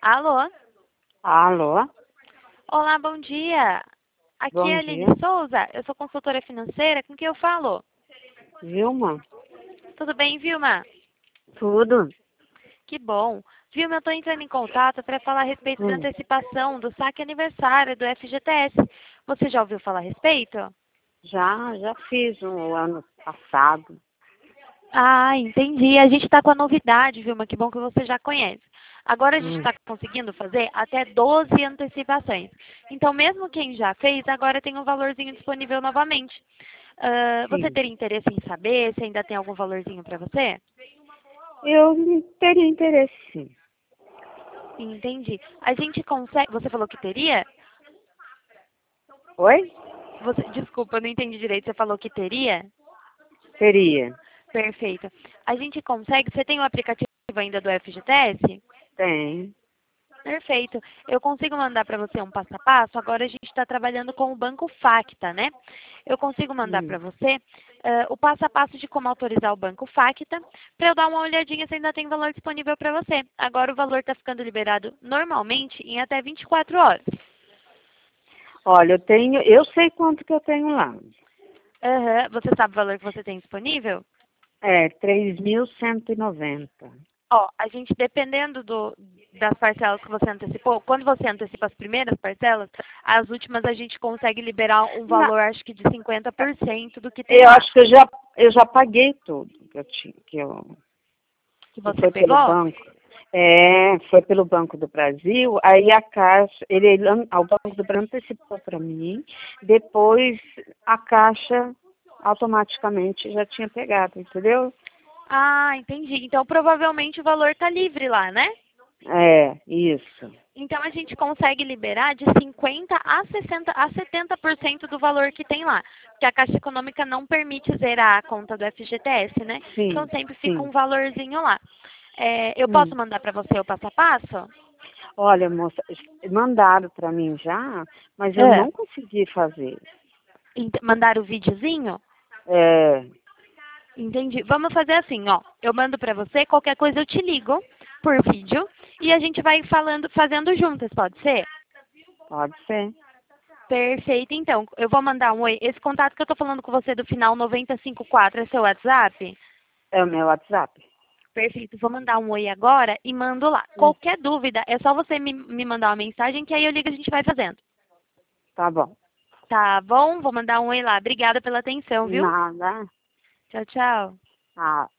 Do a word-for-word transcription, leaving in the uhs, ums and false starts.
Alô? Alô? Olá, bom dia. Aqui Bom é a dia. Aline Souza, eu sou consultora financeira, com quem eu falo? Vilma? Tudo bem, Vilma? Tudo? Que bom. Vilma, eu estou entrando em contato para falar a respeito da Hum. antecipação do saque aniversário do F G T S. Você já ouviu falar a respeito? Já, já fiz no ano passado. Ah, entendi. A gente está com a novidade, Vilma, que bom que você já conhece. Agora a gente Hum. está conseguindo fazer até doze antecipações. Então, mesmo quem já fez, agora tem um valorzinho disponível novamente. Ah, você Sim. teria interesse em saber se ainda tem algum valorzinho para você? Eu teria interesse, sim. Entendi. A gente consegue. Você falou que teria? Oi? Você... Desculpa, eu não entendi direito. Você falou que teria? Teria. Perfeito. A gente consegue. Você tem o aplicativo ainda do F G T S? Tem. Perfeito. Eu consigo mandar para você um passo a passo. Agora a gente está trabalhando com o Banco Facta, né? Eu consigo mandar Hum. para você eh, o passo a passo de como autorizar o Banco Facta, para eu dar uma olhadinha se ainda tem valor disponível para você. Agora o valor está ficando liberado normalmente em até vinte e quatro horas. Olha, eu tenho, eu sei quanto que eu tenho lá. Aham. Você sabe o valor que você tem disponível? É, três mil cento e noventa. Ó, a gente, dependendo do, das parcelas que você antecipou, quando você antecipa as primeiras parcelas, as últimas a gente consegue liberar um Não, valor, acho que de cinquenta por cento do que tem eu lá. acho que eu já, eu já paguei tudo que eu tinha, que eu, Que que você foi pelo pegou? banco. É, foi pelo Banco do Brasil, aí a Caixa, ele, ele- o Banco do Brasil antecipou para mim, depois a Caixa automaticamente já tinha pegado, entendeu? Ah, entendi. Então provavelmente o valor está livre lá, né? É, isso. Então a gente consegue liberar de cinquenta a sessenta a setenta por cento do valor que tem lá. Porque a Caixa Econômica não permite zerar a conta do F G T S, né? Então Sim, sempre fica um sim. valorzinho lá. É, eu Hum. posso mandar para você o passo a passo? Olha, moça, mandaram para mim já, mas eu É. não consegui fazer. Ent- Mandar o videozinho? É, Entendi. Vamos fazer assim, ó. Eu mando pra você, qualquer coisa eu te ligo por vídeo e a gente vai falando, fazendo juntas, pode ser? pode ser. Perfeito, então. Eu vou mandar um oi. Esse contato que eu tô falando com você do final noventa e cinco quatro é seu WhatsApp? É o meu WhatsApp. Perfeito. Vou mandar um oi agora e mando lá. Hum. Qualquer dúvida, é só você me, me mandar uma mensagem que aí eu ligo e a gente vai fazendo. Tá bom. Tá bom? Vou mandar um oi lá. Obrigada pela atenção, viu? Nada. Tchau, tchau. Ah.